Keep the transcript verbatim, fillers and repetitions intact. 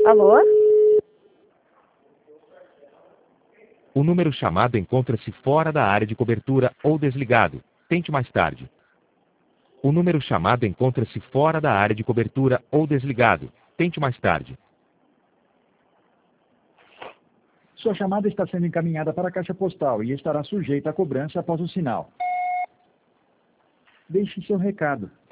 Alô? O número chamado encontra-se fora da área de cobertura ou desligado. Tente mais tarde. O número chamado encontra-se fora da área de cobertura ou desligado. Tente mais tarde. Sua chamada está sendo encaminhada para a caixa postal e estará sujeita a cobrança após o sinal. Deixe seu recado.